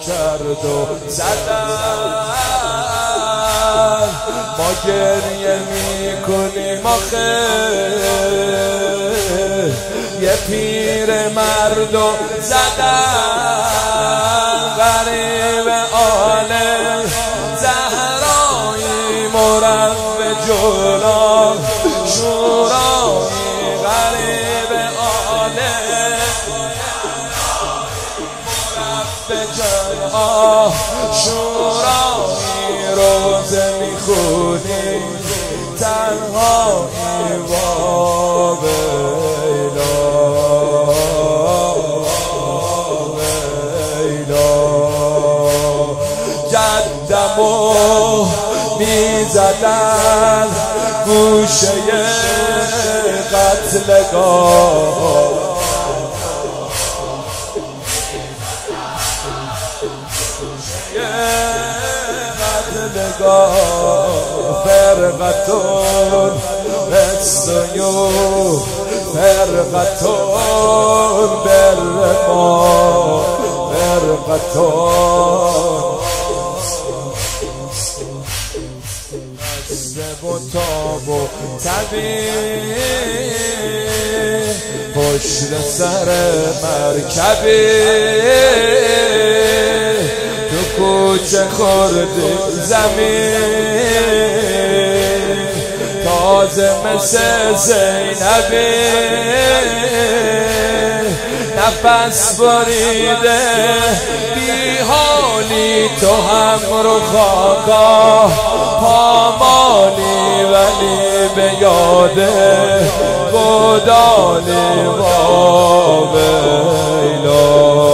کرد و زدن. ما گریه میکنیم آخه یه پیر مردو زدن. غریب آل زهرایی مربع جلو شورایی. غریب آل مربع جلو شورایی. روزه میخونی تنهایی و جدمو میزدن گوشه قتلگاه. فرقتون بالسيوف فرقتون بالرماح فرقتون عزم و تاب و طبیع پشت سر مرکبی تو کوچه خورده زمین تازه مثل زینبی نفس بریده بی حالی تو هم رو خاکا پامالی ولی به یاد گدالی و ویلا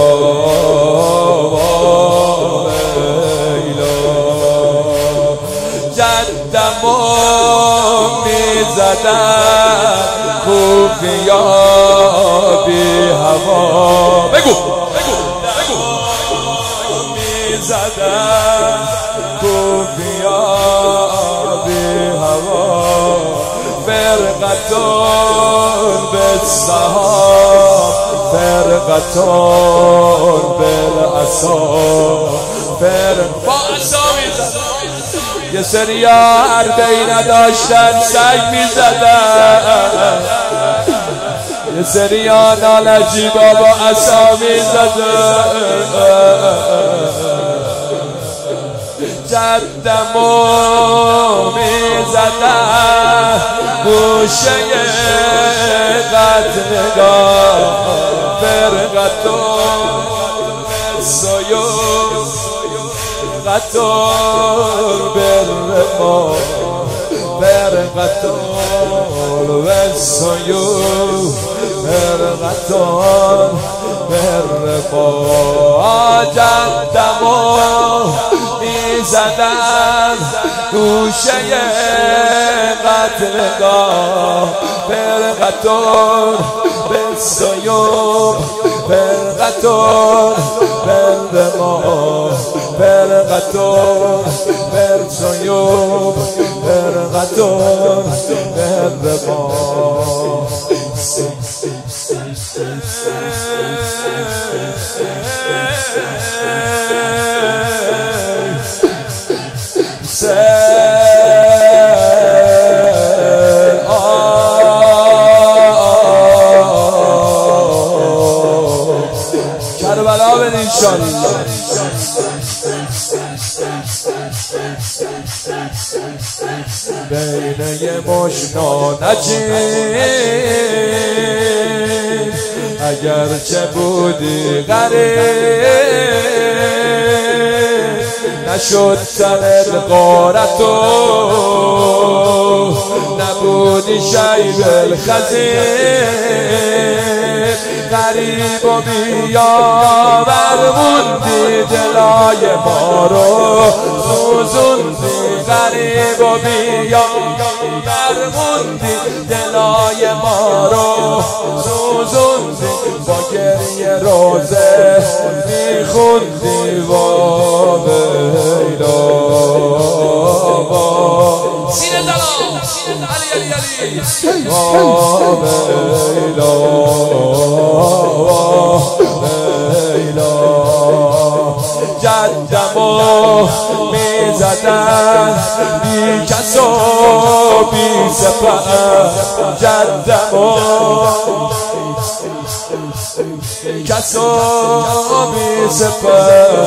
جدمو میزدن کوفیا بی هوا بگو میزدن کوفیا بی هوا فرقتون بالسهام فرقتون بالعصا با عصا میزدن. یه سری حرفی نداشتن سگ میزدن یه سری نالجی بابا عصا میزدن. جدمو میزدن گوشه قتلگاه فرقتون بالسیوف فرقتون بالرماح فرقتون بالسيوف فرقتون بالرماح. جدمو میزدن گوشه قتلگاه فرقتون بالسيوف فرقتون بالرماح فرقتون بالسيوف فرقتون بالرماح. کربلا بن انشالله. بین یه مشنا نجیب اگرچه بودی غریب نشد سرت غارتو نبودی شیب الخزیب غریب و بیاور موندی دلای ما رو سوزوندی غریب و بیاور موندی دلای ما رو سوزوندی با گریه روزه میخوندی و ویلا سینه دلال علی علی علی و ویلا جدمو میزدن بی کس و بی سپر جدمو کس و بی سپر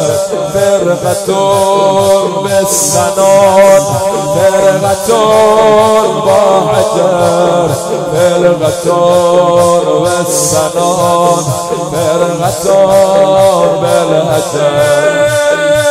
فرقتون بالسنان فرقتون با حجر فرقتون بالسنان فرقتون بالحجر